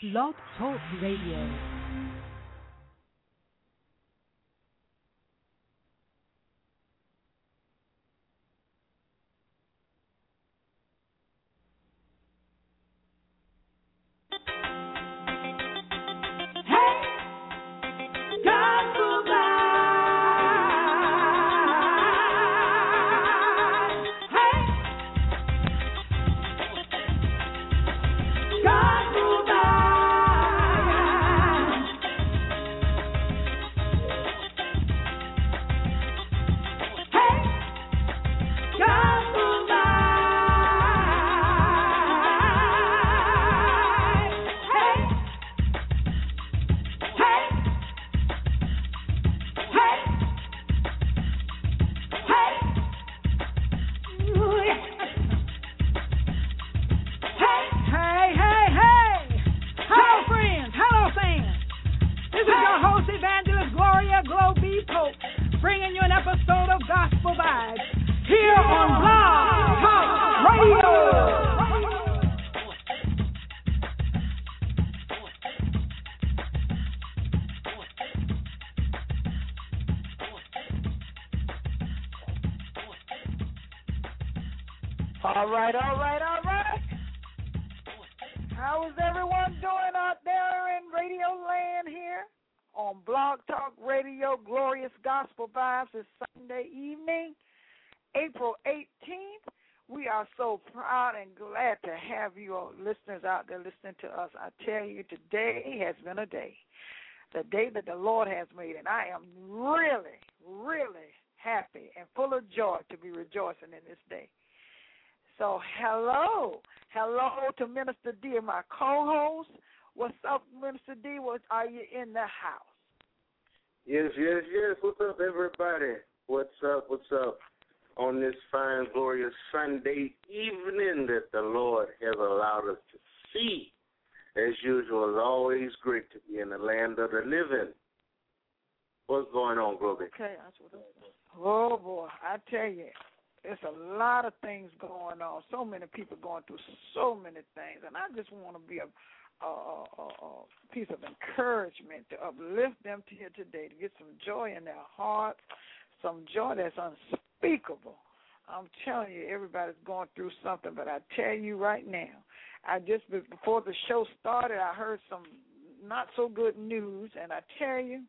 Blog Talk Radio. All right. How is everyone doing out there in Radio Land here on Blog Talk Radio, Glorious Gospel Vibes? It's Sunday evening, April 18th. We are so proud and glad to have you all listeners out there listening to us. I tell you, today has been a day, the day that the Lord has made, and I am really, really happy and full of joy to be rejoicing in this day. So hello to Minister D, my co-host. What's up, Minister D? Are you in the house? Yes. What's up, everybody? What's up on this fine, glorious Sunday evening that the Lord has allowed us to see? As usual, it's always great to be in the land of the living. What's going on, Groby? Okay, oh, boy, I tell you. There's a lot of things going on. So many people going through so many things, and I just want to be a piece of encouragement to uplift them to here today, to get some joy in their hearts, some joy that's unspeakable. I'm telling you, everybody's going through something, but I tell you right now, before the show started, I heard some not so good news, and I tell you,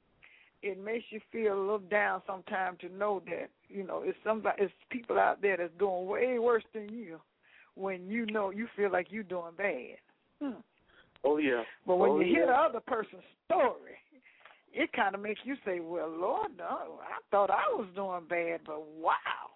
it makes you feel a little down sometimes to know that, it's people out there that's doing way worse than you when you feel like you're doing bad. Oh, yeah. But when you hear the other person's story, it kind of makes you say, well, Lord, no, I thought I was doing bad, but wow.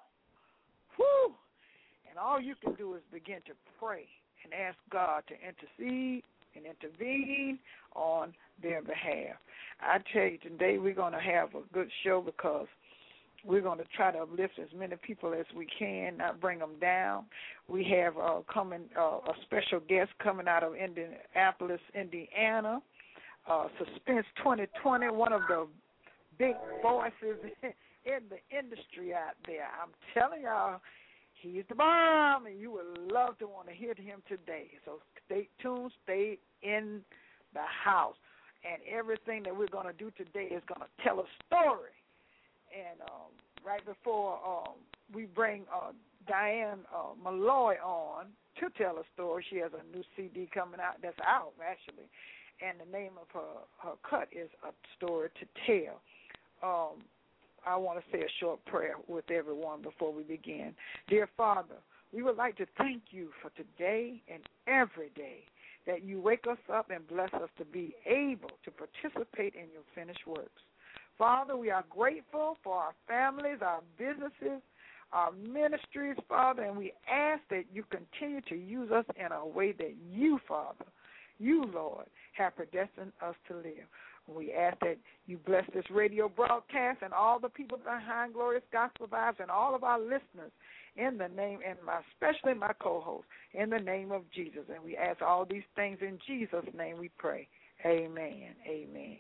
Whew. And all you can do is begin to pray and ask God to intercede and intervene on their behalf. I tell you, today we're going to have a good show because we're going to try to uplift as many people as we can, not bring them down. We have a special guest coming out of Indianapolis, Indiana, Suspense 2020, one of the big voices in the industry out there. I'm telling y'all, he's the bomb, and you would love to want to hear him today. So stay tuned, stay in the house. And everything that we're going to do today is going to tell a story. And right before we bring Diane Malloy on to tell a story, she has a new CD coming out that's out, actually. And the name of her cut is A Story to Tell. I want to say a short prayer with everyone before we begin. Dear Father, we would like to thank you for today and every day that you wake us up and bless us to be able to participate in your finished works. Father, we are grateful for our families, our businesses, our ministries, Father, and we ask that you continue to use us in a way that you, Father, you, Lord, have predestined us to live. We ask that you bless this radio broadcast and all the people behind Glorious Gospel Vibes and all of our listeners in the name, and especially my co-host, in the name of Jesus. And we ask all these things in Jesus' name we pray. Amen. Amen.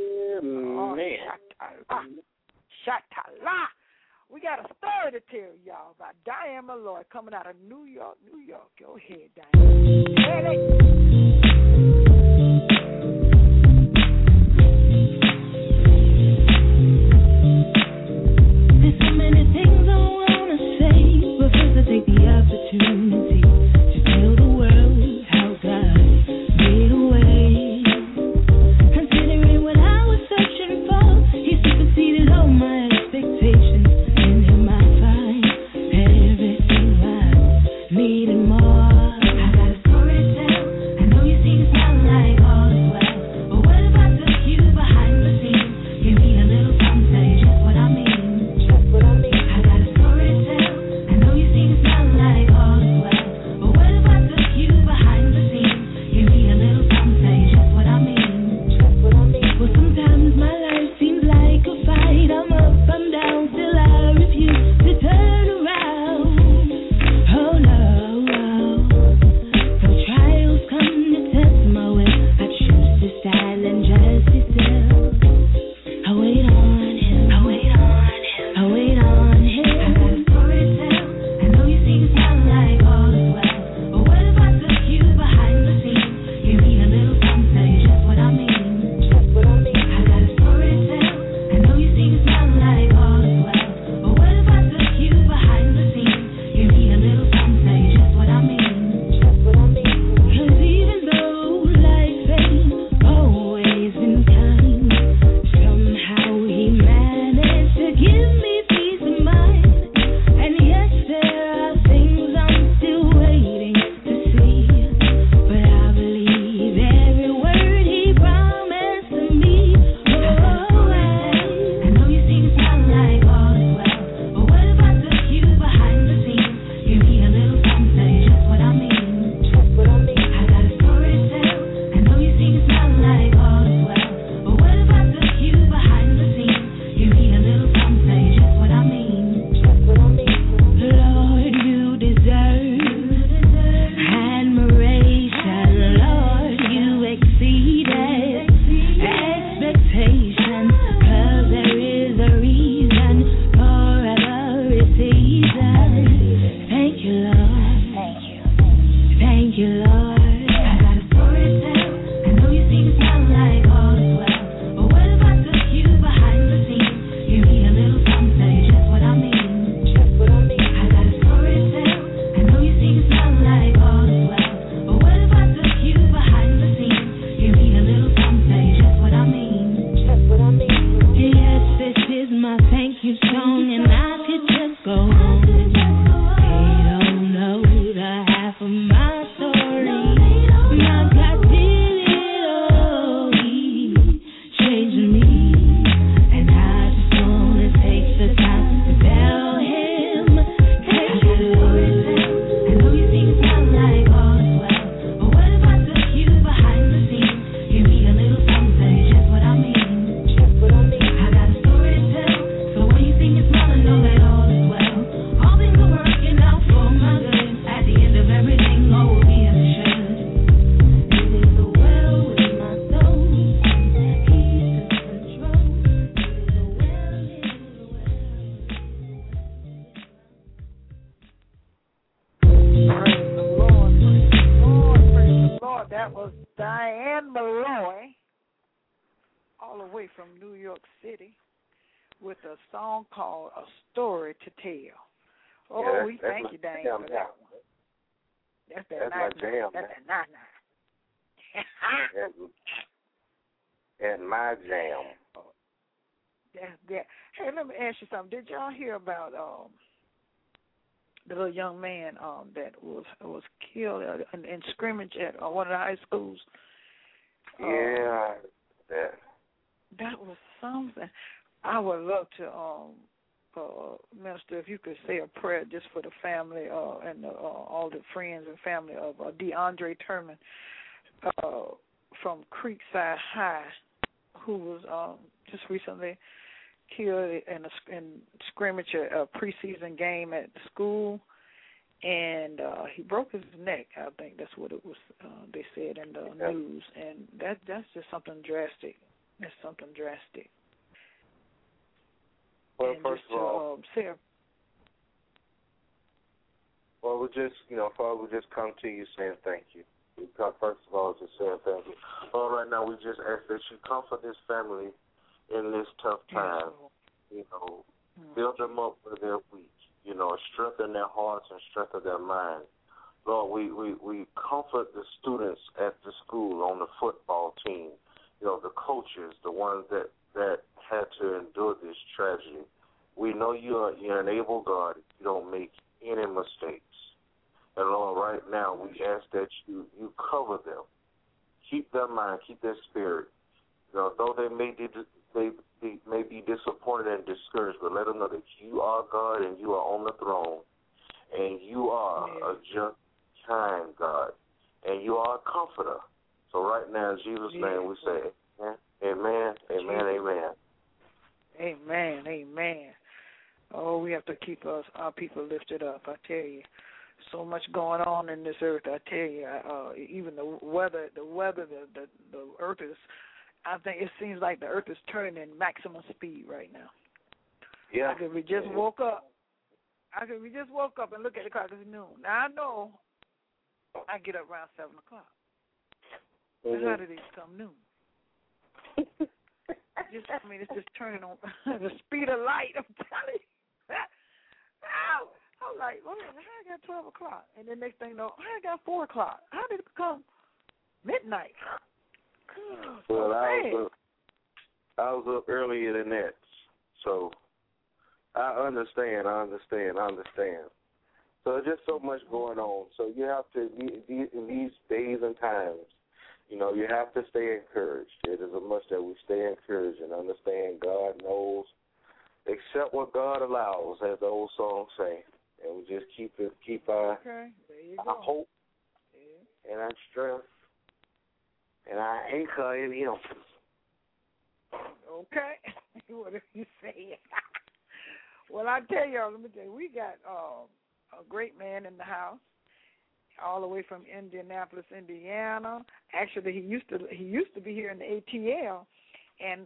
Shatala. We got a story to tell y'all about Diane Malloy coming out of New York. Go ahead, Diane. was Diane Malloy, all the way from New York City, with a song called A Story to Tell. Oh, yeah, we thank you, Diane, for that one. That's my jam. That's that nice. And my jam. That's. Hey, let me ask you something. Did y'all hear about the little young man that was killed in scrimmage at one of the high schools? Yeah. That was something. I would love to, Minister, if you could say a prayer just for the family and all the friends and family of DeAndre Turman from Creekside High, who was just recently killed in a scrimmage, a preseason game at the school, and he broke his neck. I think that's what it was. They said in the news, and that's just something drastic. That's something drastic. Well, and first of all, well, we just, Father, we just come to you saying thank you. We come first of all to say thank you. Lord, right now we just ask that you comfort this family in this tough time. Build them up where they're weak. Strengthen their hearts and strengthen their minds. Lord, we comfort the students at the school on the football team. The coaches, the ones that had to endure this tragedy. We know you're an able God. You don't make any mistakes. And Lord, right now we ask that you cover them. Keep their mind, keep their spirit. Though they may be disappointed and discouraged, but let them know that you are God and you are on the throne. And you are a just, kind God. And you are a comforter. So right now, in Jesus' name, we say amen, amen, amen. Amen, amen. Oh, we have to keep our people lifted up, I tell you. So much going on in this earth, I tell you. Even the weather, the earth is, I think it seems like the earth is turning in maximum speed right now. Yeah. Like if we just woke up, and look at the clock, it's noon. Now, I know I get up around 7 o'clock. Mm-hmm. How did it come noon? It's just turning on the speed of light, I'm telling you. I'm like, well, I got 12 o'clock. And then next thing you know, I got 4 o'clock. How did it become midnight? Well, I was up earlier than that. So I understand. So there's just so much going on. So you have to, in these days and times, you have to stay encouraged. It is a must that we stay encouraged and understand God knows, accept what God allows, as the old song say. And we just keep our hope and our strength and our anchor in Him. Okay. Whatever you say. Well, I tell y'all, let me tell you, we got a great man in the house, all the way from Indianapolis, Indiana. Actually, he used to be here in the ATL, and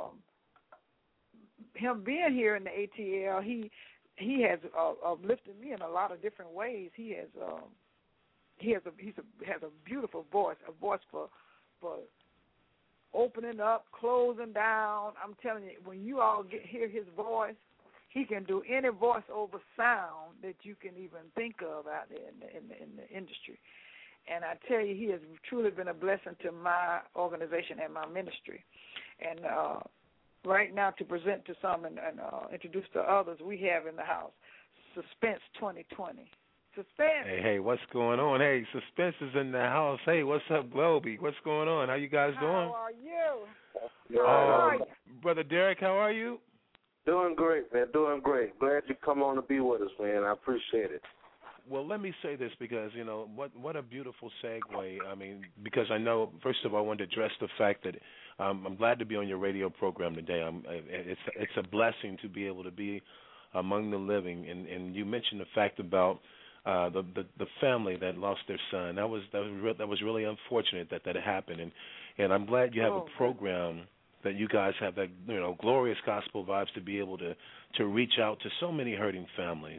him being here in the ATL, he has uplifted me in a lot of different ways. He has a beautiful voice, a voice for opening up, closing down. I'm telling you, when you all hear his voice, he can do any voiceover sound that you can even think of out there in the industry. And I tell you, he has truly been a blessing to my organization and my ministry. And right now, to present to some and introduce to others, we have in the house Suspense 2020. Suspense. Hey, what's going on? Hey, Suspense is in the house. Hey, what's up, Globey? What's going on? How you guys doing? How are you? How are you? Brother Derek, how are you? Doing great, man. Doing great. Glad you come on to be with us, man. I appreciate it. Well, let me say this because, what a beautiful segue. I mean, because I know, first of all, I wanted to address the fact that I'm glad to be on your radio program today. It's a blessing to be able to be among the living. And you mentioned the fact about the family that lost their son. That was really unfortunate that happened. And I'm glad you have a program that you guys have that glorious gospel vibes to be able to reach out to so many hurting families.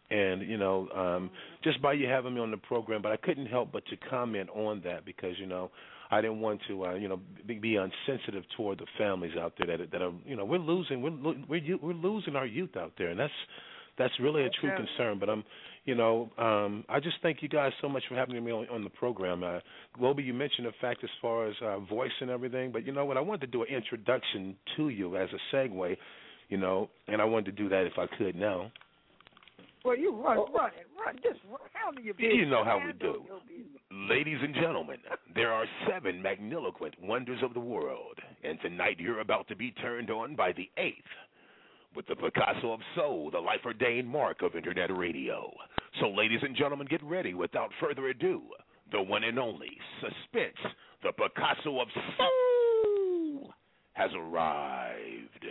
And, just by you having me on the program, but I couldn't help but to comment on that because, I didn't want to, be insensitive toward the families out there that are, we're losing our youth out there, and that's really a true concern. But I just thank you guys so much for having me on the program. Globee, you mentioned the fact as far as voice and everything, but you know what? I wanted to do an introduction to you as a segue, and I wanted to do that if I could now. Well, you run. Just handle your business. You know how we do. Ladies and gentlemen, there are 7 magniloquent wonders of the world, and tonight you're about to be turned on by the 8th, with the Picasso of Soul, the life-ordained mark of Internet radio. So, ladies and gentlemen, get ready. Without further ado, the one and only Suspense, the Picasso of Soul, has arrived.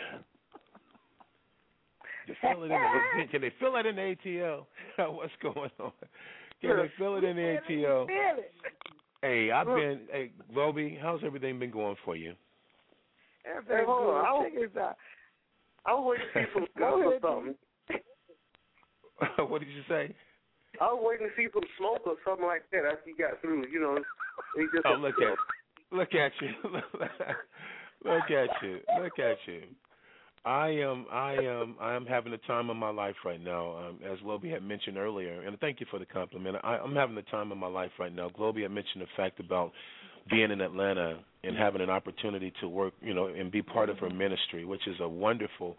Can they feel it in the ATL? What's going on? Can they feel it in the ATL? Hey, Globee, how's everything been going for you? Everything's good. I was waiting to see some smoke or something. What did you say? I was waiting to see some smoke or something like that after you got through. He just look at you. Look at you. I am having the time of my life right now, as Globee had mentioned earlier, and thank you for the compliment. I'm having the time of my life right now. Globee had mentioned the fact about being in Atlanta and having an opportunity to work, and be part of her ministry, which is a wonderful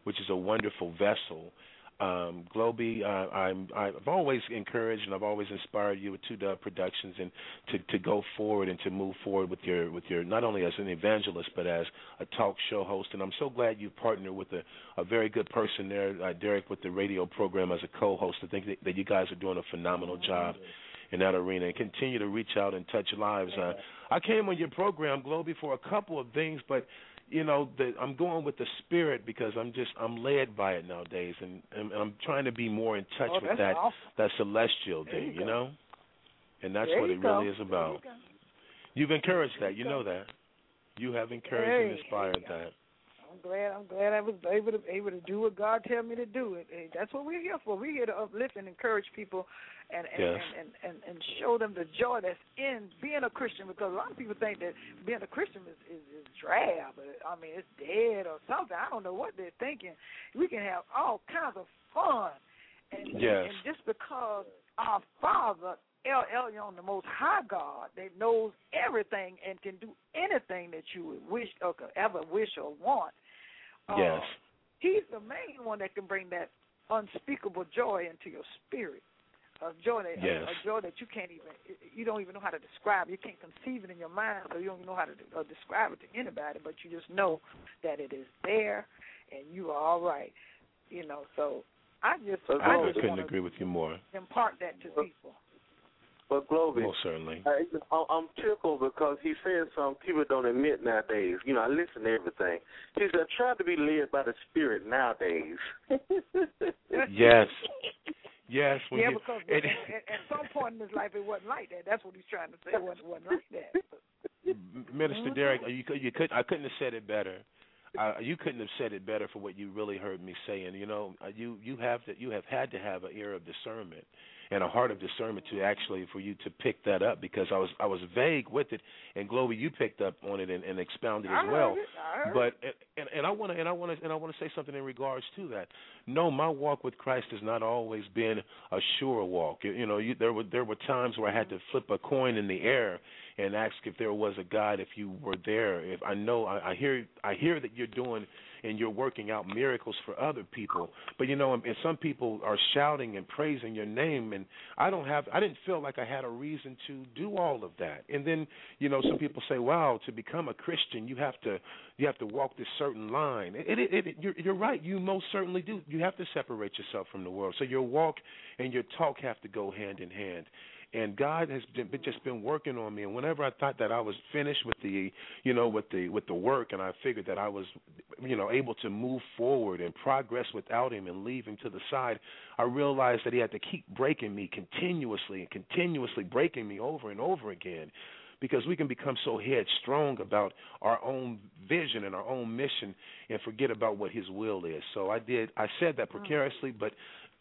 vessel. Globee, I've always encouraged and I've always inspired you with 2Dub Productions and to go forward and to move forward with your not only as an evangelist but as a talk show host. And I'm so glad you partnered with a very good person there, Derek, with the radio program as a co-host. I think that you guys are doing a phenomenal job in that arena, and continue to reach out and touch lives. I came on your program, Globee, for a couple of things, but I'm going with the spirit because I'm led by it nowadays, and I'm trying to be more in touch with that celestial thing, and that's what it really is about. You've encouraged that, you know that. You have encouraged and inspired that. I'm glad I was able to do what God tell me to do. That's what we're here for. We're here to uplift and encourage people and show them the joy that's in being a Christian, because a lot of people think that being a Christian is drab. I mean, it's dead or something. I don't know what they're thinking. We can have all kinds of fun. And just because our Father, El Elyon, the Most High God, that knows everything and can do anything that you would wish or could ever wish or want. He's the main one that can bring that unspeakable joy into your spirit. A joy that you don't even know how to describe. You can't conceive it in your mind, so you don't even know how to describe it to anybody, but you just know that it is there and you are all right. So I couldn't agree with you more. Impart that to people. But Globee, most certainly. I'm tickled because he says some people don't admit nowadays. I listen to everything. He said, try to be led by the Spirit nowadays. Yes. Because at some point in his life it wasn't like that. That's what he's trying to say. It wasn't like that. Minister Derek, I couldn't have said it better. You couldn't have said it better for what you really heard me saying. You have had to have an ear of discernment and a heart of discernment for you to pick that up, because I was vague with it, and Globee, you picked up on it and expounded as well. But I want to say something in regards to that. No, my walk with Christ has not always been a sure walk. There were times where I had to flip a coin in the air and ask if there was a God, if you were there. If I hear that you're doing and you're working out miracles for other people, but and some people are shouting and praising your name, and I didn't feel like I had a reason to do all of that. And then some people say, wow, to become a Christian you have to walk this certain line. You're right, you most certainly do. You have to separate yourself from the world. So your walk and your talk have to go hand in hand. And God has just been working on me. And whenever I thought that I was finished with the work, and I figured that I was, able to move forward and progress without Him and leave Him to the side, I realized that He had to keep breaking me continuously breaking me over and over again, because we can become so headstrong about our own vision and our own mission and forget about what His will is. So I said that precariously, but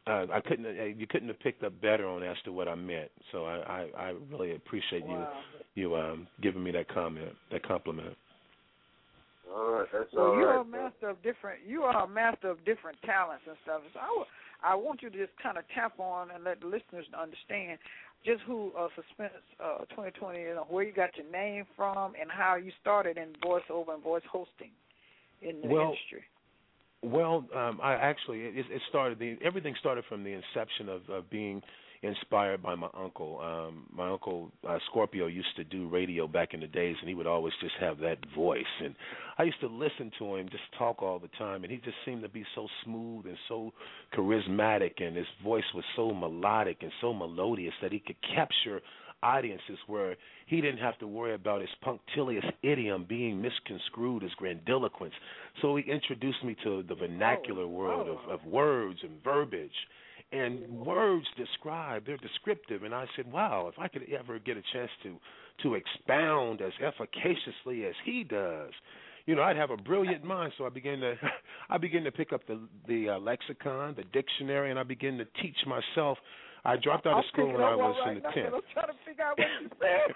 you couldn't have picked up better on as to what I meant. So I really appreciate you giving me that compliment. All right, that's well, all you right. are a master of different. You are a master of different talents and stuff. So I want you to just kind of tap on and let the listeners understand just who Suspense 2020 is, where you got your name from, and how you started in voiceover and voice hosting in the industry. Well, I actually it started. Everything started from the inception of being inspired by my uncle. My uncle Scorpio used to do radio back in the days, and he would always just have that voice. And I used to listen to him just talk all the time, and he just seemed to be so smooth and so charismatic, and his voice was so melodic and so melodious that he could capture audiences where he didn't have to worry about his punctilious idiom being misconstrued as grandiloquence. So he introduced me to the vernacular world of words and verbiage. And words they're descriptive. And I said, wow, if I could ever get a chance to expound as efficaciously as he does, I'd have a brilliant mind. So I began to pick up the lexicon, the dictionary, and I began to teach myself. I dropped out of school when I was in the 10th. I'm trying to figure out what you said.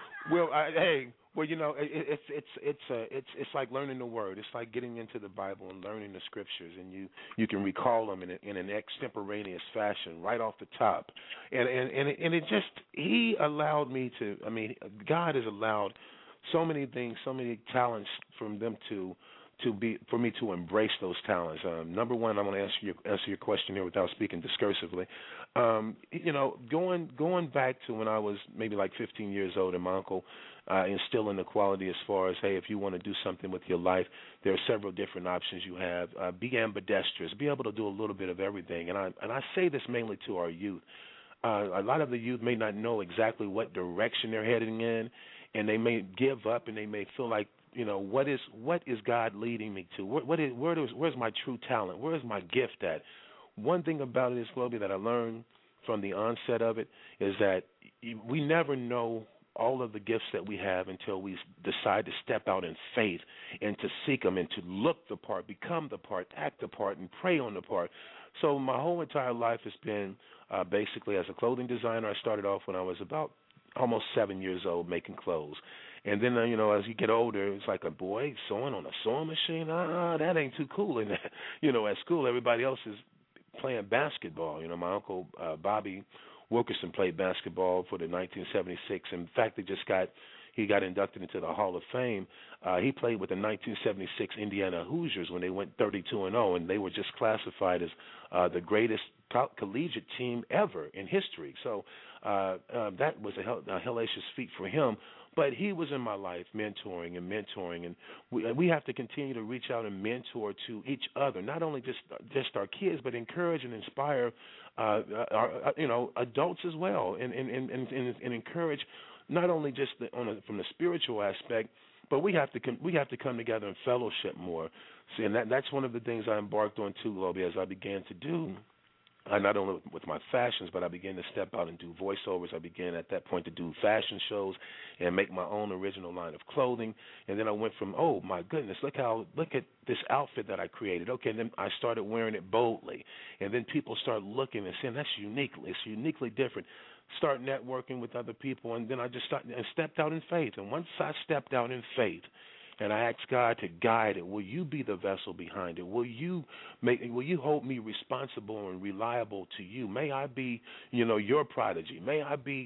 It's like learning the word. It's like getting into the Bible and learning the scriptures, and you can recall them in an extemporaneous fashion right off the top. And it just he allowed me to. I mean, God has allowed so many things, so many talents from them to for me to embrace those talents. Number one, I'm going to answer your question here without speaking discursively. Going back to when I was maybe like 15 years old, and my uncle instilling the quality as far as, hey, if you want to do something with your life, there are several different options you have. Be ambidextrous, be able to do a little bit of everything. And I say this mainly to our youth. A lot of the youth may not know exactly what direction they're heading in, and they may give up, and they may feel like, what is God leading me to? Where's my true talent? Where is my gift at? One thing about it is, Globee, that I learned from the onset of it is that we never know all of the gifts that we have until we decide to step out in faith and to seek them and to look the part, become the part, act the part, and pray on the part. So my whole entire life has been basically as a clothing designer. I started off when I was about almost 7 years old making clothes. And then, as you get older, it's like a boy sewing on a sewing machine. That ain't too cool. And, at school, everybody else is playing basketball. My uncle, Bobby Wilkerson, played basketball for the 1976. In fact, he got inducted into the Hall of Fame. He played with the 1976 Indiana Hoosiers when they went 32-0, and they were just classified as the greatest collegiate team ever in history. So that was a hellacious feat for him. But he was in my life mentoring, and we have to continue to reach out and mentor to each other, not only just our kids, but encourage and inspire our adults as well, and encourage not only just from the spiritual aspect, but we have to come together and fellowship more. See, and that's one of the things I embarked on too, Globee, as I began to do. Not only with my fashions, but I began to step out and do voiceovers. I began at that point to do fashion shows and make my own original line of clothing. And then I went from, oh my goodness, look at this outfit that I created. Okay, and then I started wearing it boldly. And then people start looking and saying, it's uniquely different. Start networking with other people, and then I just stepped out in faith. And once I stepped out in faith, and I asked God to guide it, will you be the vessel behind it? Will you hold me responsible and reliable to you? May I be, your prodigy. May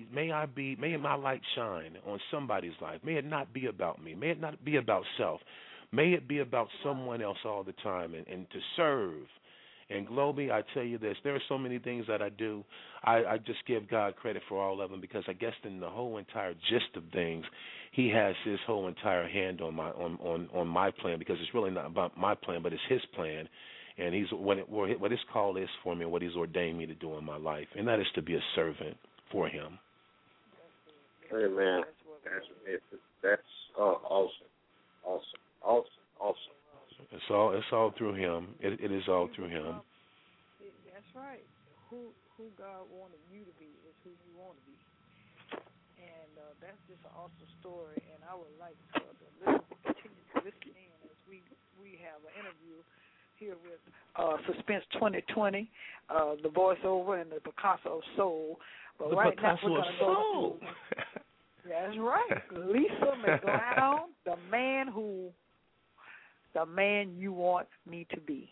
my light shine on somebody's life. May it not be about me. May it not be about self. May it be about someone else all the time, and to serve. And Globee, I tell you this, there are so many things that I do. I just give God credit for all of them, because I guess in the whole entire gist of things, He has His whole entire hand on my plan, because it's really not about my plan, but it's His plan, and He's what His call is for me, and what He's ordained me to do in my life, and that is to be a servant for Him. Amen. That's awesome. It's all through Him. It is all through Him. That's right. Who God wanted you to be is who you want to be, and that's just an awesome story. And I would like the listeners to continue to listen in as we have an interview here with Suspense 2020, the voiceover and the Picasso Soul. But the right Picasso now we're going to go to, that's right, Lisa McGlown, the man you want me to be.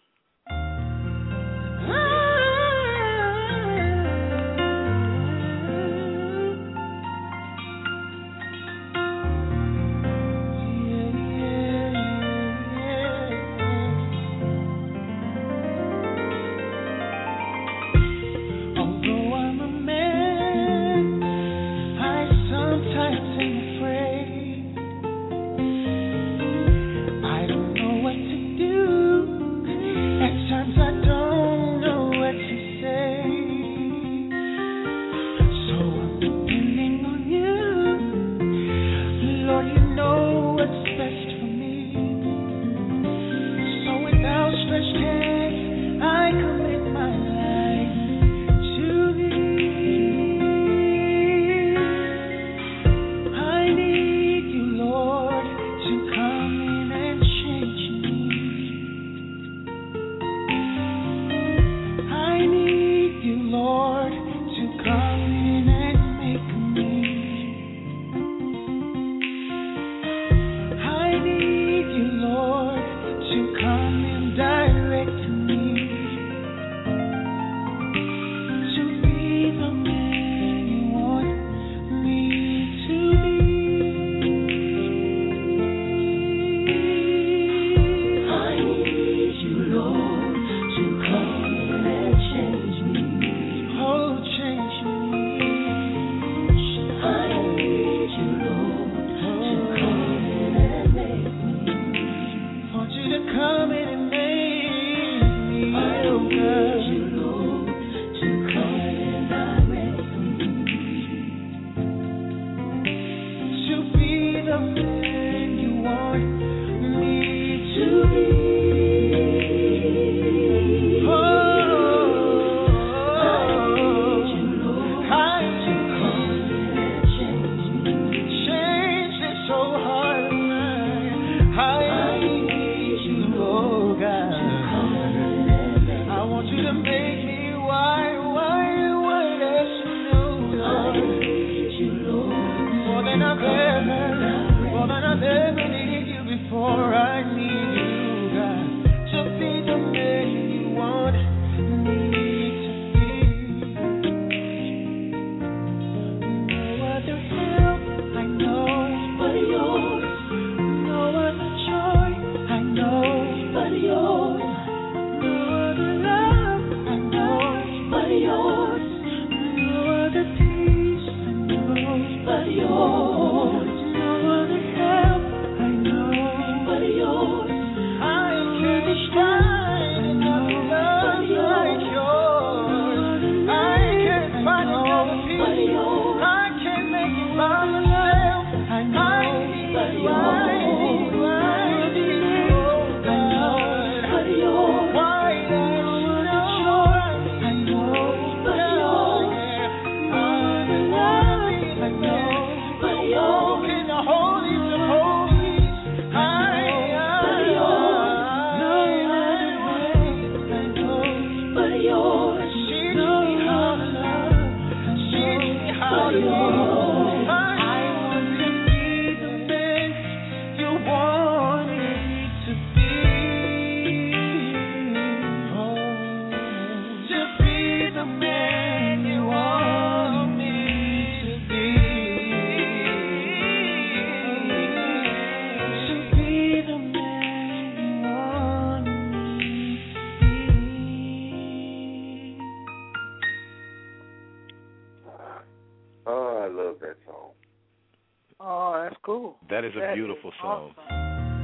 That is a beautiful song. Awesome.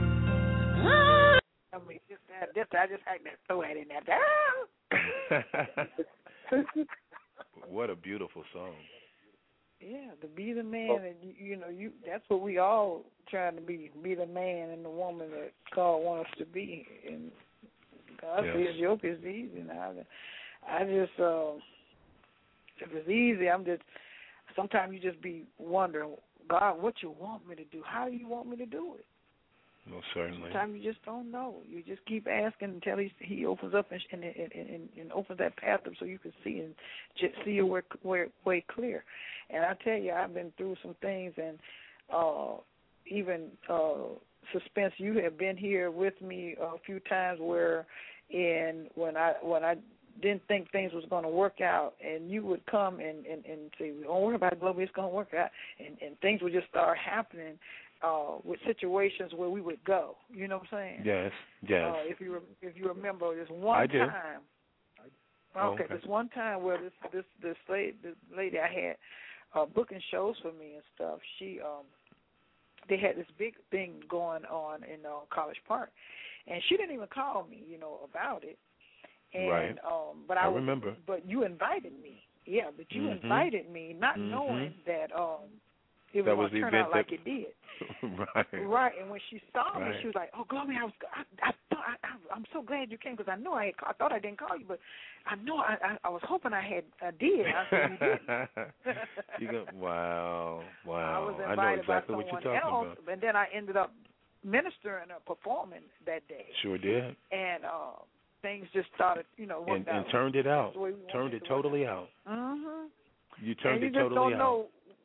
I mean, I just had to throw that in there. What a beautiful song. Yeah, to be the man, and that's what we all trying to be the man and the woman that God wants us to be. And God says His yoke is easy. And I just, if it's easy, sometimes you just be wondering, God, what you want me to do? How do you want me to do it? Most certainly. Sometimes you just don't know. You just keep asking until he opens up and opens that path up so you can see and just see your way clear. And I tell you, I've been through some things, and even suspense. You have been here with me a few times when I didn't think things was going to work out, and you would come and say, "Don't worry about it, Globee, it's going to work out," and things would just start happening with situations where we would go. You know what I'm saying? Yes, yes. If you remember, this one time. Okay, okay. this one time where this lady I had booking shows for me and stuff. They had this big thing going on in College Park, and she didn't even call me, about it. And, right. But I remember. But you invited me. Yeah, but you invited me, not knowing that it was going to turn out like it did. Right. Right. And when she saw me, right. she was like, "Oh, Globee, I'm so glad you came because I know I thought I didn't call you, but I know I was hoping I did." I said, "You did." Wow. I was invited I know exactly by what you're someone talking else, about. and then I ended up ministering or performing that day. Sure did. And things just started, working out. And turned it out. Turned it totally out. Mhm. You turned it totally out. You just don't know.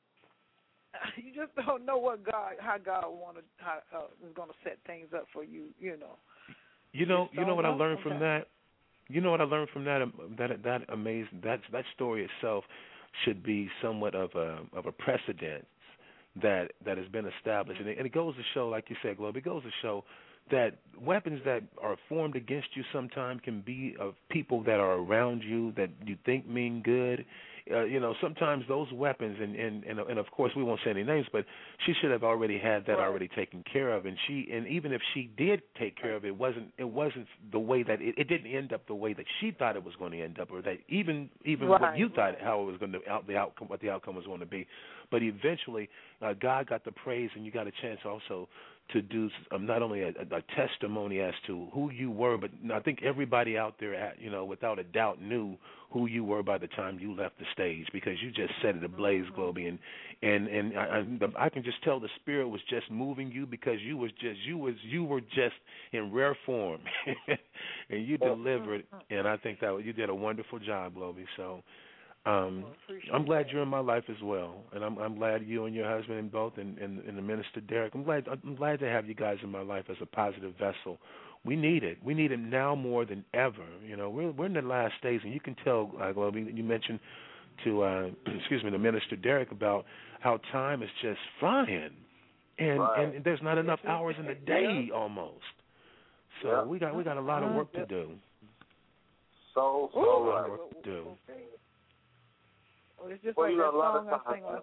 You just don't know how God is going to set things up for you. You know what I learned from that. You know what I learned from that. That amazing. That story itself should be somewhat of a precedent that has been established, and it goes to show, like you said, Globee. It goes to show that weapons that are formed against you sometimes can be of people that are around you that you think mean good. Sometimes those weapons, and of course we won't say any names, but she should have already had that already taken care of, and even if she did take care of it, it wasn't the way that it didn't end up the way that she thought it was going to end up, or that even what you thought how it was going to what the outcome was going to be. But eventually, God got the praise, and you got a chance also to do not only a testimony as to who you were, but I think everybody out there, without a doubt, knew who you were by the time you left the stage, because you just set it ablaze, Globee, and I can just tell the Spirit was just moving you, because you were just in rare form, and you delivered, and I think that you did a wonderful job, Globee. So. I'm glad you're in my life as well, and I'm glad you and your husband and both, and the Minister Derek. I'm glad to have you guys in my life as a positive vessel. We need it. We need it now more than ever. We're in the last days, and you can tell, Globee, you mentioned to the Minister Derek about how time is just flying, and there's not enough hours in the day almost. So we got a lot of work to do. So a lot of work to do. Well, it's just like that song I sing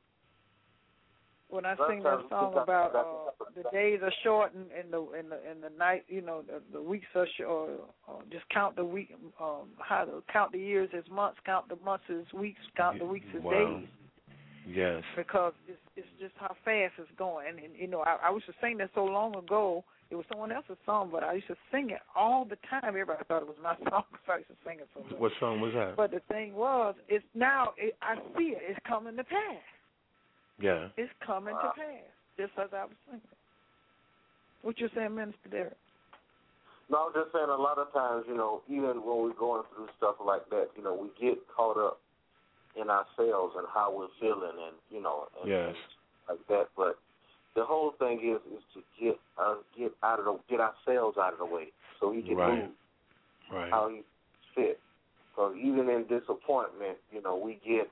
when I sing that song about the days are short and the night, the weeks are short. Or just count the week, how to count the years as months, count the months as weeks, count the weeks as days. Yes. Because it's just how fast it's going. And I used to sing that so long ago. It was someone else's song, but I used to sing it all the time. Everybody thought it was my song, so I used to sing it so much. What song was that? But the thing was, I see it. It's coming to pass. Yeah. It's coming to pass, just as I was singing. What you saying, Minister Derek? No, I'm just saying a lot of times, even when we're going through stuff like that, we get caught up in ourselves and how we're feeling and yes. like that. But the whole thing is to get ourselves out of the way so we can move how he fit. Because even in disappointment, we get,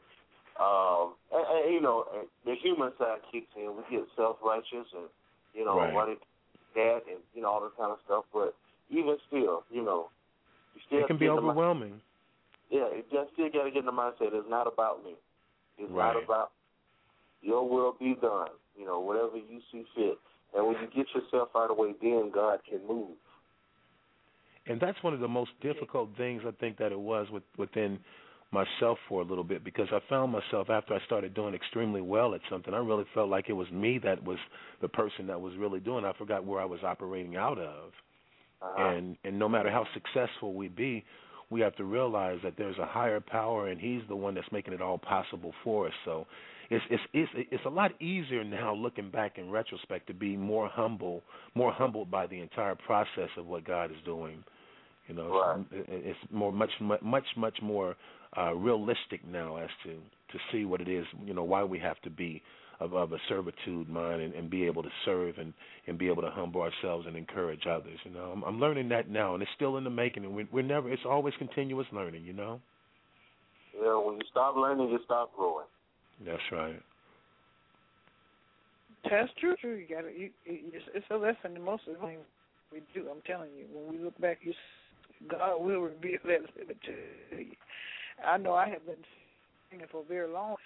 and the human side kicks in. We get self-righteous and running that and all this kind of stuff. But even still, you still it can be overwhelming. You just still got to get in the mindset. It's not about me. It's not about your will be done. Whatever you see fit. And when you get yourself out of the way, then God can move. And that's one of the most difficult things I think that it was within myself for a little bit, because I found myself, after I started doing extremely well at something, I really felt like it was me that was the person that was really doing it. I forgot where I was operating out of. And no matter how successful we be, we have to realize that there's a higher power, and he's the one that's making it all possible for us. So it's a lot easier now looking back in retrospect to be more humbled by the entire process of what God is doing. You know, Right. it's much more realistic now as to see what it is. You know, why we have to be of a servitude mind and be able to serve and be able to humble ourselves and encourage others. You know, I'm learning that now, and it's still in the making. And we're never. It's always continuous learning. You know. Yeah, when you stop learning, you stop growing. That's right. That's true. You got to. It's a lesson in most of the things we do. I'm telling you, when we look back, God will reveal that to you. I know I have been singing for very long.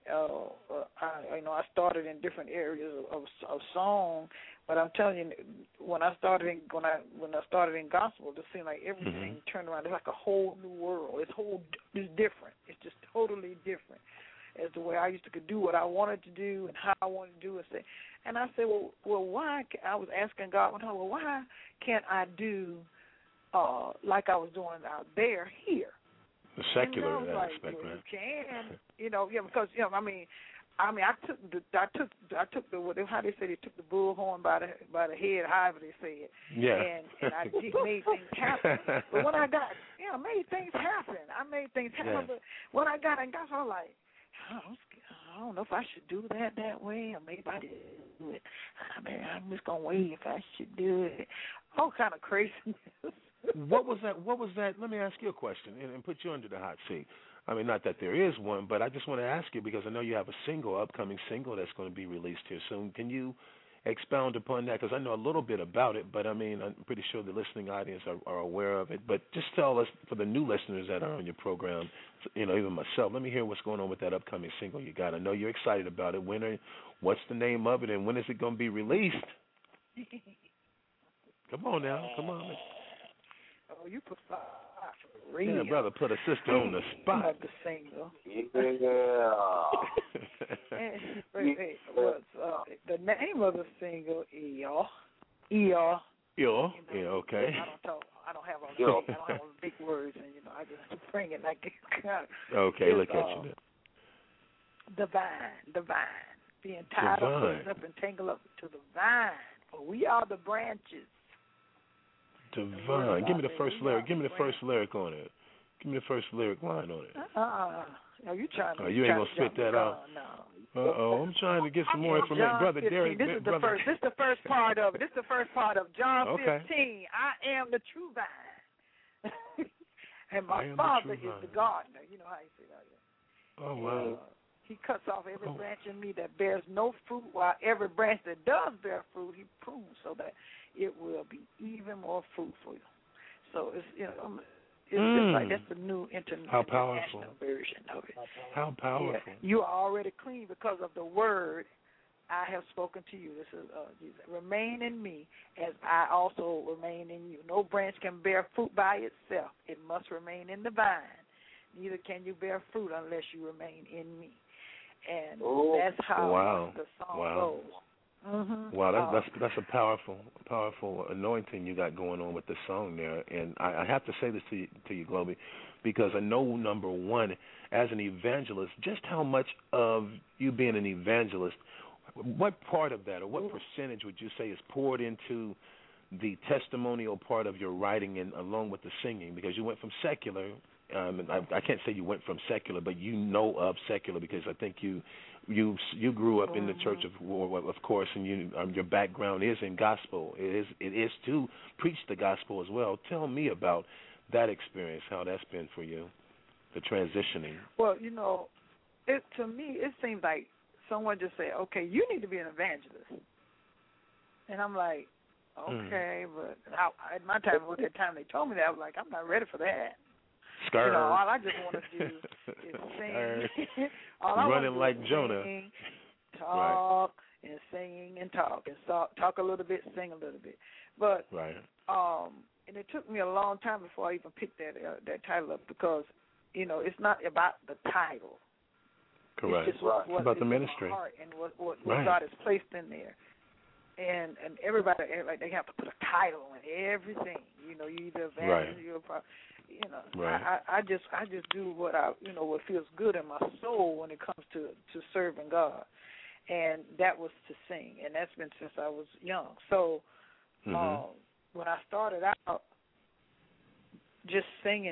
I started in different areas of song, but I'm telling you, when I started in gospel, it seemed like everything turned around. It's like a whole new world. It's different. It's just totally different as the way I used to do what I wanted to do and how I wanted to do it. And I said, well, why? I was asking God, well, why can't I do like I was doing out there here? The secular You aspect, right? You can, because I took the how they say they took the bullhorn by the head, however they say it. Yeah. And I just made things happen. But when I got, I made things happen. Yeah. But when I got in gospel, I was like, I don't know if I should do that way, or maybe I do it. I'm just gonna wait if I should do it. All kind of craziness. What was that? Let me ask you a question and put you under the hot seat. I mean, not that there is one, but I just want to ask you because I know you have a upcoming single that's going to be released here soon. Can you expound upon that? Because I know a little bit about it, but I mean, I'm pretty sure the listening audience are aware of it. But just tell us, for the new listeners that are on your program, even myself, let me hear what's going on with that upcoming single you got. I know you're excited about it. What's the name of it, and when is it going to be released? Come on now, come on. Oh, you put fire for real. Yeah, brother, put a sister on the spot. The single. The name of the single, E.R. Yeah, okay. I don't have all the big words, and I just bring it like it. Okay, look at you now. Divine, being tied up and tangled up to the vine. For we are the branches. Divine. Give me the first lyric. Give me the first lyric on it. Give me the first lyric line on it. No, you trying to? You ain't gonna spit that out. No. I'm trying to get some more information, brother 15. Derek. This is the first part of it. This is the first part of John 15. Okay. I am the true vine, and my Father is the gardener. You know how you say that. Oh wow. He cuts off every branch in me that bears no fruit, while every branch that does bear fruit, he prunes so that it will be even more fruitful. So it's just like that's the new international version of it. How powerful! Yeah. You are already clean because of the word I have spoken to you. This is Jesus. Remain in me as I also remain in you. No branch can bear fruit by itself; it must remain in the vine. Neither can you bear fruit unless you remain in me. And that's how the song goes. Mm-hmm. Wow, that's a powerful anointing you got going on with the song there. And I have to say this to you, Globee, because I know, number one, as an evangelist, just how much of you being an evangelist, what part of that or what percentage would you say is poured into the testimonial part of your writing and along with the singing? Because you went from secular. I can't say you went from secular, but you know of secular because I think you grew up in the church of course, and your background is in gospel. It is to preach the gospel as well. Tell me about that experience, how that's been for you, the transitioning. Well, to me it seems like someone just said, "Okay, you need to be an evangelist," and I'm like, "Okay," but at my time, at that time they told me that, I was like, "I'm not ready for that." All I just want to do is sing. Running like Jonah. Sing, talk, and sing and talk. And talk a little bit, sing a little bit. But, and it took me a long time before I even picked that title up because, it's not about the title. Correct. It's just it's about the ministry. My heart and what God has placed in there. And everybody, like, they have to put a title on everything. You either evangelist, you're a prophet. Right. I just do what what feels good in my soul when it comes to serving God, and that was to sing, and that's been since I was young. So when I started out just singing,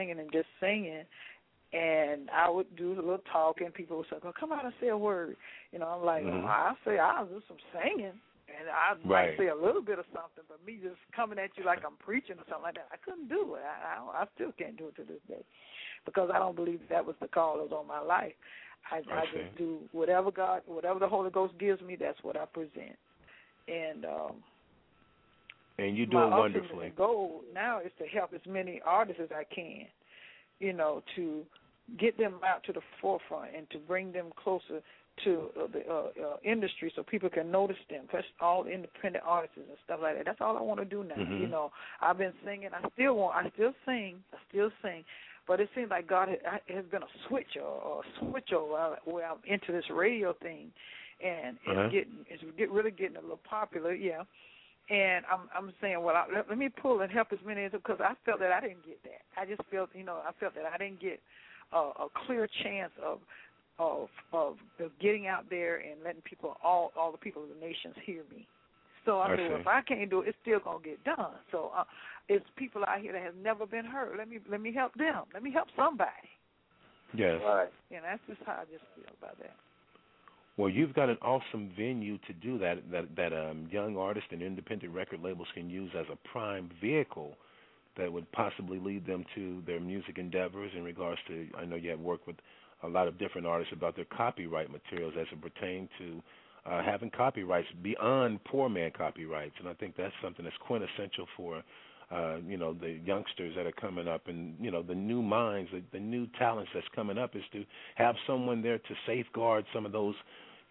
and I would do a little talking. People would say, "Well, come out and say a word." I'm like, I'll do some singing. And I might say a little bit of something, but me just coming at you like I'm preaching or something like that, I couldn't do it. I still can't do it to this day because I don't believe that was the call that was on my life. I just do whatever the Holy Ghost gives me, that's what I present. And you're doing wonderfully. My ultimate goal now is to help as many artists as I can, to get them out to the forefront and to bring them closer to the industry so people can notice them, especially all independent artists and stuff like that. That's all I want to do now. I've been singing. I still sing, but it seems like God has been a switch or a switch over where I'm into this radio thing, and it's really getting a little popular, And I'm saying, well, let me pull and help as many as because I felt that I didn't get that. I just felt, I felt that I didn't get a clear chance of getting out there and letting people, all the people of the nations hear me. So I said, well, if I can't do it, it's still gonna get done. So it's people out here that have never been heard. Let me help them. Let me help somebody. Yes. Right. And that's just how I just feel about that. Well, you've got an awesome venue to do that young artists and independent record labels can use as a prime vehicle that would possibly lead them to their music endeavors in regards to, I know you have worked with a lot of different artists about their copyright materials as it pertains to having copyrights beyond poor man copyrights. And I think that's something that's quintessential for, the youngsters that are coming up and, the new minds, the new talents that's coming up is to have someone there to safeguard some of those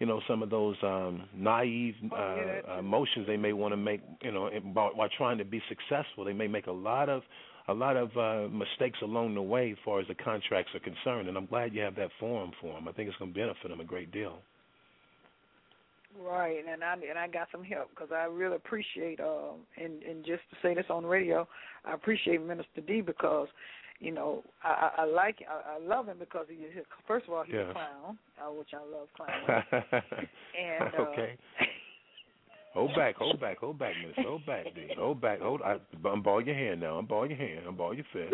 naive motions they may want to make, while trying to be successful. They may make a lot of mistakes along the way as far as the contracts are concerned, and I'm glad you have that forum for them. I think it's going to benefit them a great deal. Right, and I got some help because I really appreciate and just to say this on the radio, I appreciate Minister D because I love him because first of all he's a clown, which I love clowns. And okay. Hold back, Minister. Hold back, D. Hold back. Unball your hand now. Unball your fist.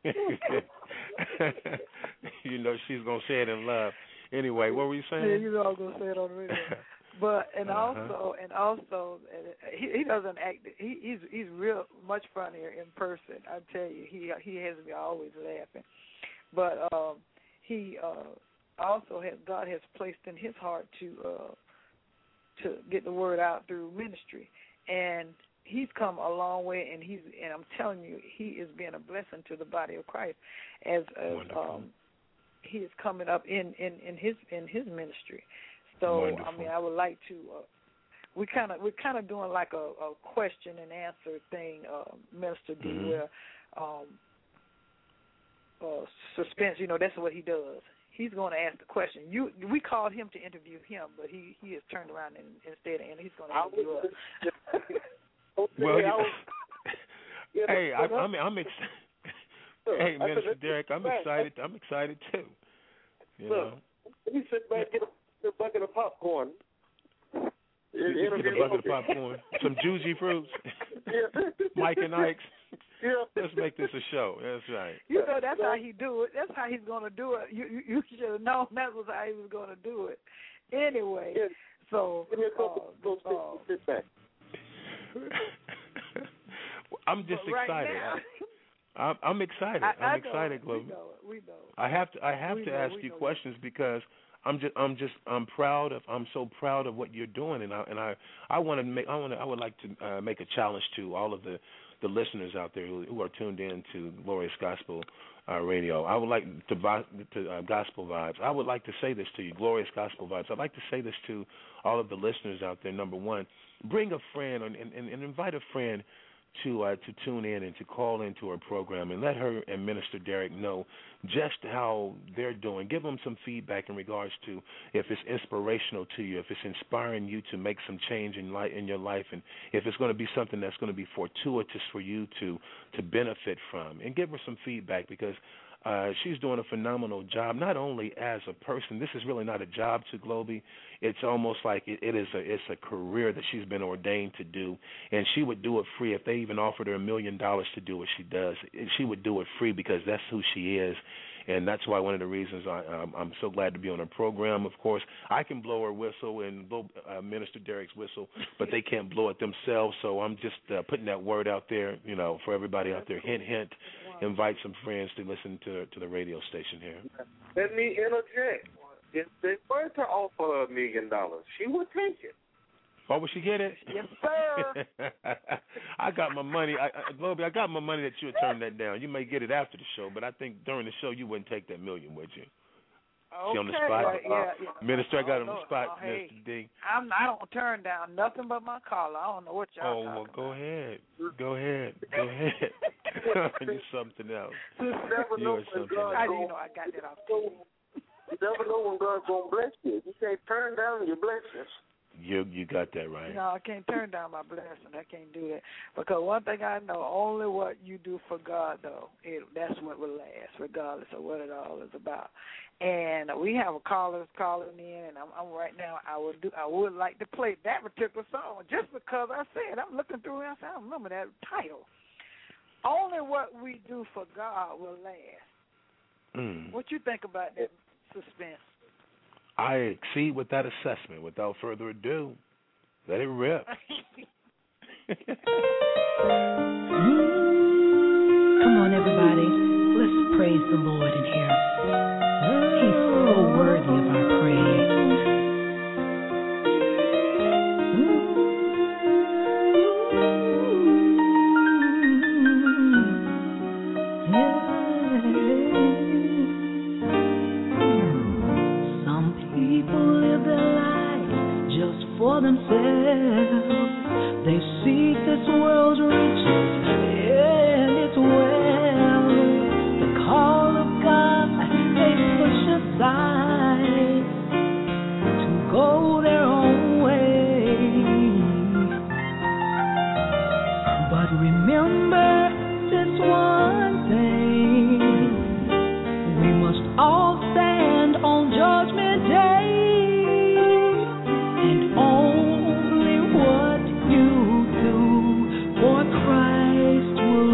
She's going to say it in love. Anyway, what were you saying? Yeah, I was going to say it on the radio. But also, he doesn't act. He's real much funnier in person. I tell you, he has me always laughing. But he also God has placed in his heart to get the word out through ministry, and he's come a long way. And I'm telling you, he is being a blessing to the body of Christ as he is coming up in his ministry. So wonderful. I mean, I would like to. We're kind of doing like a question and answer thing, Minister D, where suspense. That's what he does. He's going to ask the question. We called him to interview him, but he has turned around and instead, and he's going to interview us. Well, hey, I'm excited. Hey, Minister Derek, I'm excited. I'm excited too. Look, you sit back, get a bucket of popcorn. You get a bucket of popcorn, some juicy fruits, Mike and Ike's. Yeah. Let's make this a show. That's right. That's how he do it. That's how he's going to do it. You should have known that was how he was going to do it. Anyway, so give me a couple. Sit back. I'm just excited. I'm excited. I'm excited, Glover. We know. I have to ask you questions because I'm so proud of what you're doing, and I would like to make a challenge to all of the listeners out there who are tuned in to Glorious Gospel Radio. I would like to Gospel Vibes. I would like to say this to you, Glorious Gospel Vibes. I'd like to say this to all of the listeners out there. Number one, bring a friend and invite a friend to tune in and to call into her program and let her and Minister Derek know just how they're doing. Give them some feedback in regards to if it's inspirational to you, if it's inspiring you to make some change in your life, and if it's going to be something that's going to be fortuitous for you to benefit from. And give her some feedback, because she's doing a phenomenal job, not only as a person. This is really not a job to Globee. It's almost like it's a career that she's been ordained to do, and she would do it free. If they even offered her $1 million to do what she does, she would do it free, because that's who she is. And that's why one of the reasons I'm so glad to be on her program. Of course, I can blow her whistle and blow Minister Derek's whistle, but they can't blow it themselves. So I'm just putting that word out there, for everybody out there. Hint, hint. Invite some friends to listen to the radio station here. Let me interject. If they were to offer her $1 million, she would take it. Oh, would she get it? Yes, sir. I got my money. Globee, I got my money that you would turn that down. You may get it after the show, but I think during the show you wouldn't take that $1 million, would you? Okay. She on the spot? Yeah. Minister, I got on the spot, hey, Mr. D. I don't turn down nothing but my caller. I don't know what y'all talking about. Go ahead. You're something else. You're something else. I got that off. You never know when God's going to bless you. You can't turn down your blessings. You got that right. No, I can't turn down my blessing. I can't do that. Because one thing I know, only what you do for God, though, that's what will last, regardless of what it all is about. And we have a callers calling in, and I'm right now, I would like to play that particular song just because I said, I'm looking through and I said, I remember that title. Only what we do for God will last. What you think about that suspense? I exceed with that assessment. Without further ado, let it rip. Come on, everybody. Let's praise the Lord in here. He's so worthy of our praise. For themselves, they seek this world's riches and its wealth. The call of God they push aside to go their own way. But remember this one thing: we must all stand on Judgment Day. Only what you do for Christ will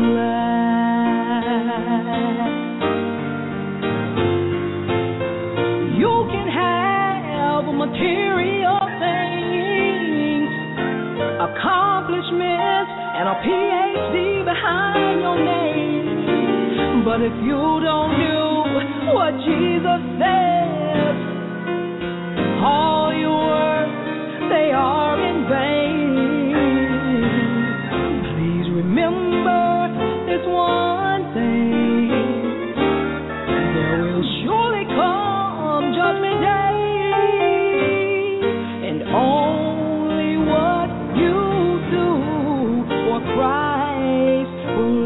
last. You can have material things, accomplishments, and a PhD behind your name. But if you don't do what Jesus says, all your works, they are in vain. Please remember this one thing: there will surely come Judgment Day, and only what you do for Christ will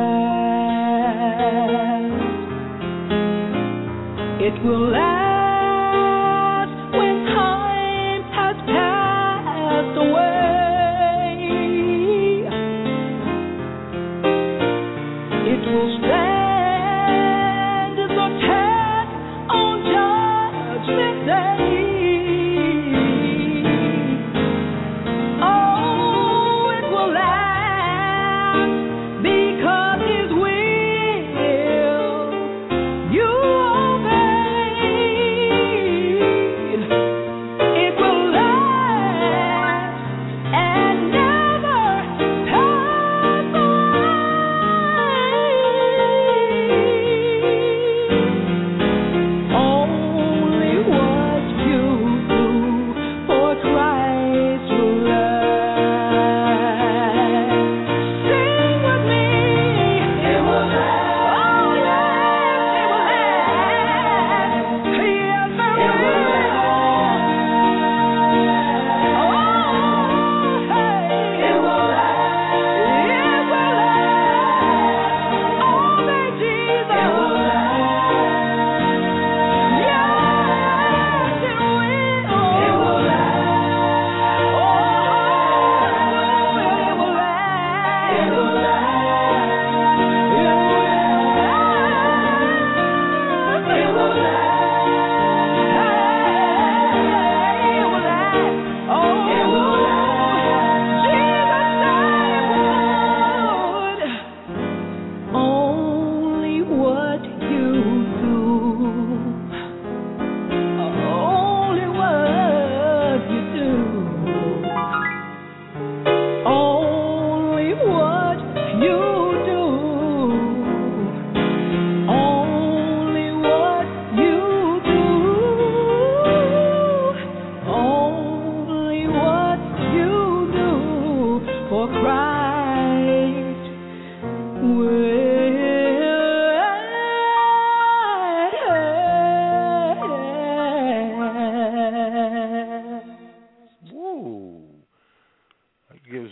last. It will last. You obey.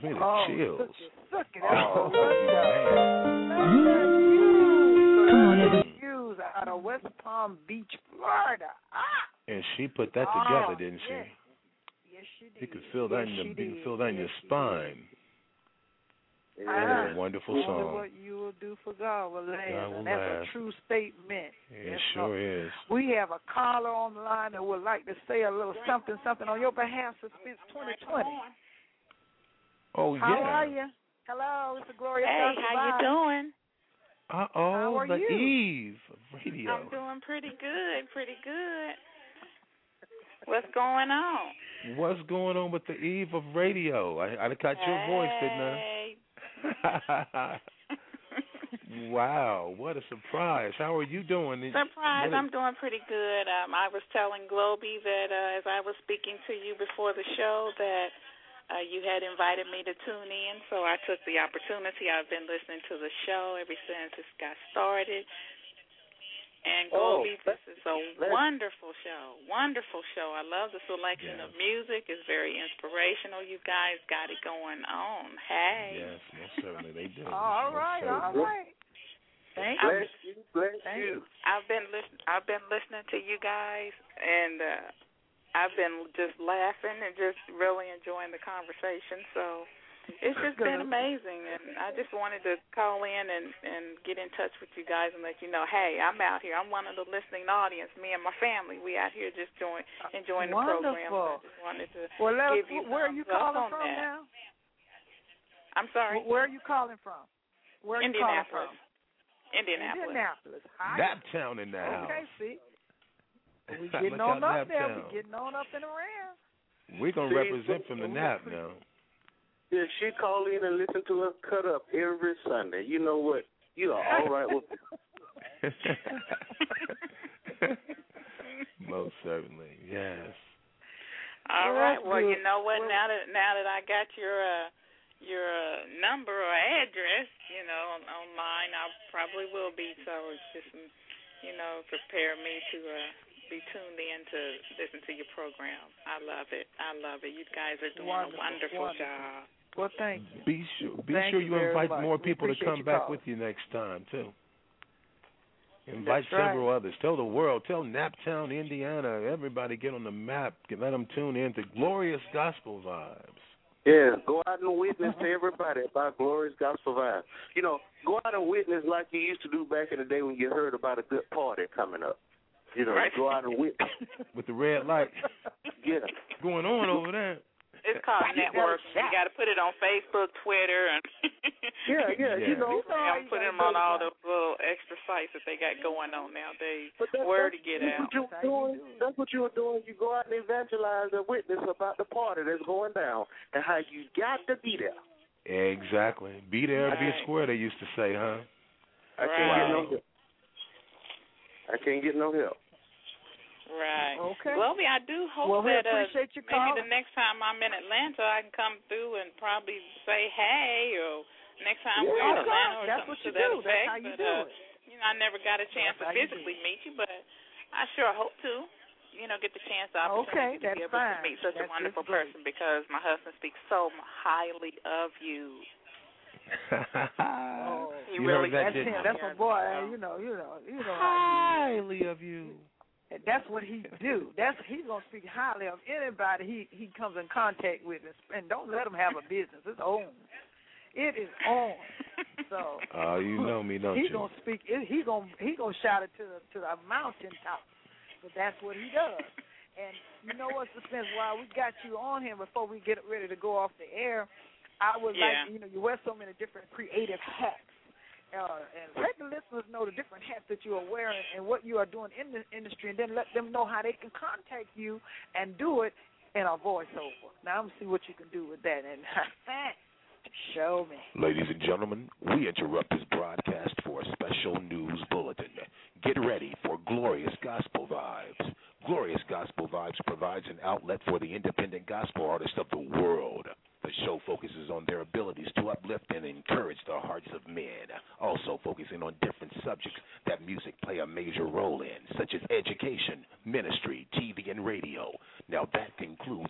me the Oh, chills. Suck it. Oh, Come on, everybody. Hughes out of West Palm Beach, Florida. And she put that together, didn't she? Yes. Yes, she did. You could feel that you can feel that in your spine. Yeah. Wonderful Only song. what you will do for God will last. God will And that's last. a true statement. It sure is. We have a caller on the line that would like to say a little something on your behalf, Suspense 2020. Oh, yeah. How are you? Hello, it's a Glorious Hey, Gospel how you Vibe. doing? How are the you? Eve of radio. I'm doing pretty good, What's going on? What's going on with the Eve of radio? I caught your voice, didn't I? Wow, what a surprise. How are you doing? Surprise, I'm doing pretty good. I was telling Globey that as I was speaking to you before the show that you had invited me to tune in, so I took the opportunity. I've been listening to the show ever since it got started. And Globey, this is a wonderful show. I love the selection of music. It's very inspirational. You guys got it going on. Hey. Yes, most certainly they do. All right. Thank you. Bless you. I've been listening to you guys, and I've been just laughing and just really enjoying the conversation. So it's just been amazing, and I just wanted to call in and get in touch with you guys and let you know, hey, I'm out here. I'm one of the listening audience. Me and my family, we out here just enjoying the program. So I just wanted to give you where are you calling from that. now? I'm sorry? Where are you calling from? Where are you calling from? Indianapolis. Naptown in the house. Okay, see. We getting on up there. We getting on up and around. We're going to represent from the Nap now. Yeah, she call in and listen to her cut up every Sunday. You know what? You are all right with it. Most certainly, yes. All right. Well, you know what? Now that I got your number or address, online, I probably will be. So it's just, prepare me to be tuned in to listen to your program. I love it. You guys are doing a wonderful job. Well, thank you. Be sure you invite more people to come back with you next time, too. Invite several others. Tell the world. Tell Naptown, Indiana. Everybody get on the map. Let them tune in to Glorious Gospel Vibes. Yeah, go out and witness to everybody about Glorious Gospel Vibes. Go out and witness like you used to do back in the day when you heard about a good party coming up. Go out and witness. With the red light. Yeah. What's going on over there? It's called networking. You got to put it on Facebook, Twitter, and I'm putting them on all those little extra sites that they got going on nowadays. Word to get out. That's what you were doing. You go out and evangelize and witness about the party that's going down and how you got to be there. Exactly. Be there, be square, they used to say, huh? I can't get no help. Right. Okay. Globey, I do hope that maybe the next time I'm in Atlanta, I can come through and probably say hey, or next time we're in Atlanta or something to that effect. That's how you do it. I never got a chance to physically meet you, but I sure hope to. Get the chance to be able to meet such a wonderful person because my husband speaks so highly of you. He really that's him. That's my boy. You know. Highly of you. That's what he do. He's gonna speak highly of anybody he comes in contact with, and don't let him have a business. It's on. It is on. So. You know me, don't you? He's gonna speak. He gonna shout it to the mountaintop. But that's what he does. And you know what, Suspense? While we got you on here before we get ready to go off the air, I would like you wear so many different creative hats. And let the listeners know the different hats that you are wearing and what you are doing in the industry, and then let them know how they can contact you and do it in a voiceover. Now, I'm going to see what you can do with that. And show me. Ladies and gentlemen, we interrupt this broadcast for a special news bulletin. Get ready for Glorious Gospel Vibes. Glorious Gospel Vibes provides an outlet for the independent gospel artists of the world. The show focuses on their abilities to uplift and encourage the hearts of men, also focusing on different subjects that music play a major role in, such as education, ministry, TV, and radio. Now that concludes this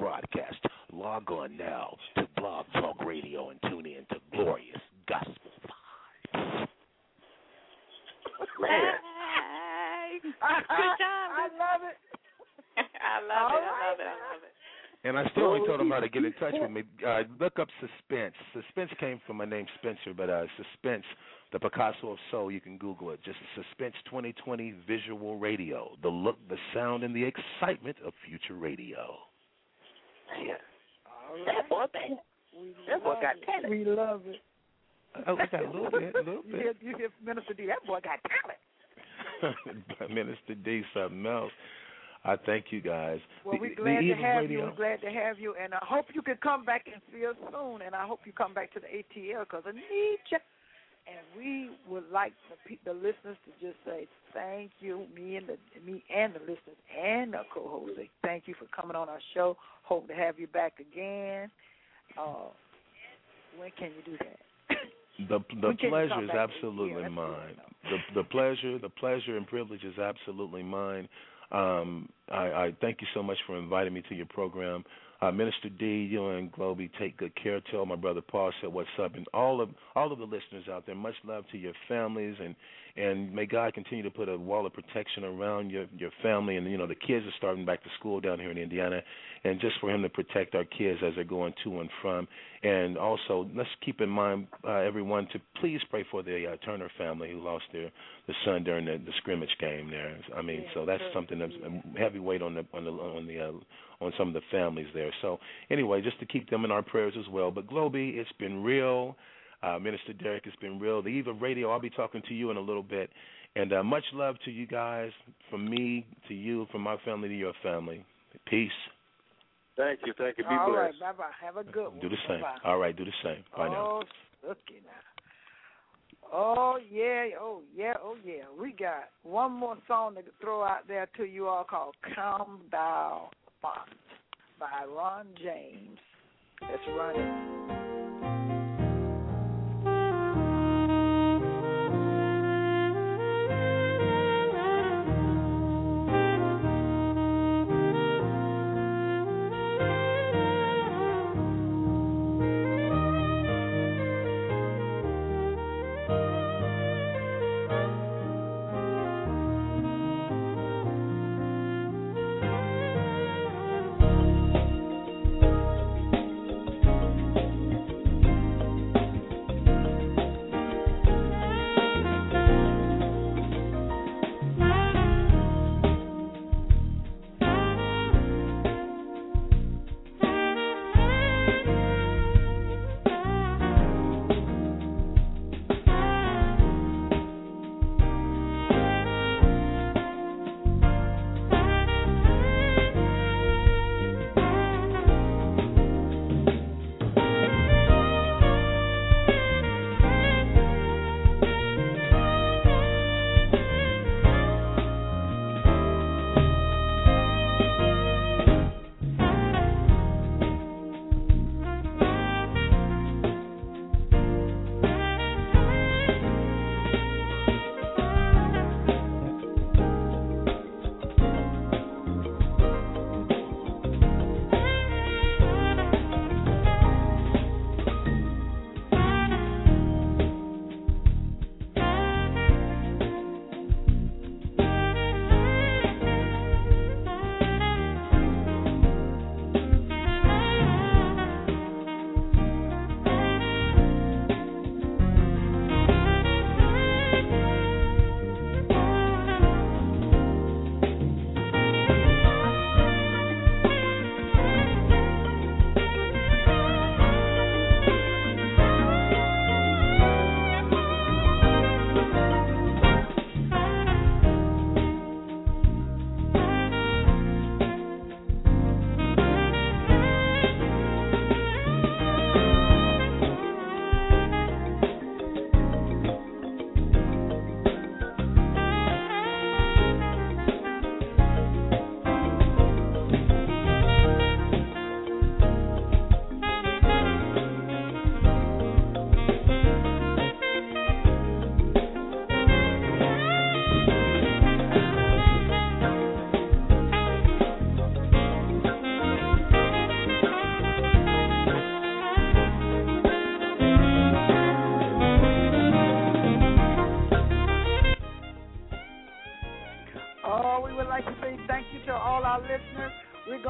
broadcast. Log on now to Blog Talk Radio and tune in to Glorious Gospel Vibes. Man. Hey. Good job. I love it. I love it. And I still ain't told them how to get in touch with me. Look up Suspense. Suspense came from my name Spencer, but Suspense, the Picasso of Soul, you can Google it. Just Suspense 2020 Visual Radio. The look, the sound, and the excitement of future radio. Yeah. All right. That boy, man. That boy got talent. We love it. Oh, I got a little bit. You hear Minister D, that boy got talent. Minister D, something else. I thank you guys. Well, we're glad to have you. We're glad to have you, and I hope you can come back and see us soon. And I hope you come back to the ATL because I need you. And we would like the listeners to just say thank you, me and the listeners and the co-hosts. Thank you for coming on our show. Hope to have you back again. When can you do that? The pleasure is absolutely mine. The pleasure and privilege is absolutely mine. I thank you so much for inviting me to your program. Minister D, you and Globee, take good care. Tell my brother Paul said what's up, and all of the listeners out there. Much love to your families, and may God continue to put a wall of protection around your family. And the kids are starting back to school down here in Indiana, and just for Him to protect our kids as they're going to and from. And also, let's keep in mind, everyone, to please pray for the Turner family who lost their son during the scrimmage game there. I mean, so that's something that's a heavy weight on some of the families there. So anyway, just to keep them in our prayers as well. But Globee, it's been real. Minister Derek, it's been real. The Eve of Radio, I'll be talking to you in a little bit. And much love to you guys, from me to you, from my family to your family. Peace. Thank you. Be blessed. All right, bye-bye. Have a good one. Do the same. Bye-bye. All right, do the same. Bye now. Oh, looky now. Oh, yeah. We got one more song to throw out there to you all called Calm Thou Font by Ron James. Let's run it.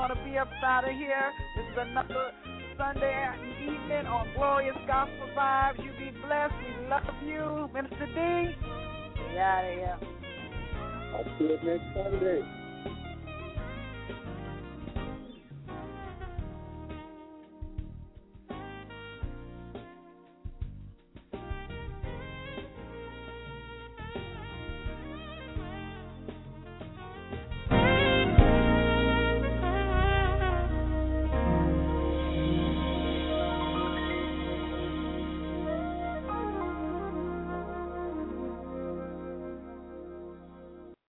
going to be up out of here. This is another Sunday evening on Glorious Gospel Vibes. You be blessed. We love you. Minister D, we out of here. I'll see you next Sunday.